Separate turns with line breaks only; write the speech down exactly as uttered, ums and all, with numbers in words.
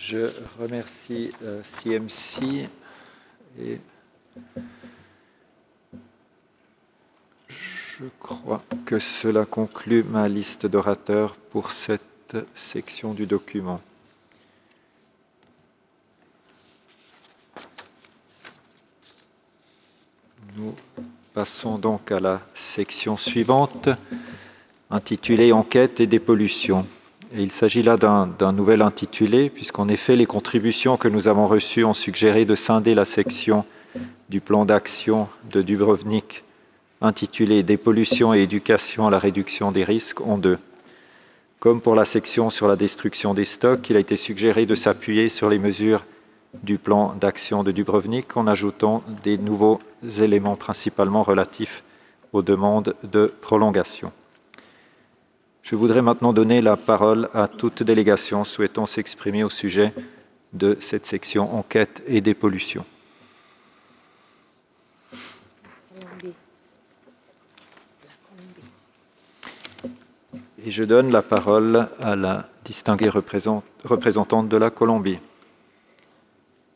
Je remercie euh, C M C et je crois que cela conclut ma liste d'orateurs pour cette section du document. Nous passons donc à la section suivante, intitulée « Enquête et dépollution ». Et il s'agit là d'un nouvel intitulé, puisqu'en effet, les contributions que nous avons reçues ont suggéré de scinder la section du plan d'action de Dubrovnik, intitulée « Dépollution et éducation à la réduction des risques » en deux. Comme pour la section sur la destruction des stocks, il a été suggéré de s'appuyer sur les mesures du plan d'action de Dubrovnik en ajoutant des nouveaux éléments principalement relatifs aux demandes de prolongation. Je voudrais maintenant donner la parole à toute délégation souhaitant s'exprimer au sujet de cette section enquête et dépollution. Et je donne la parole à la distinguée représentante de la Colombie.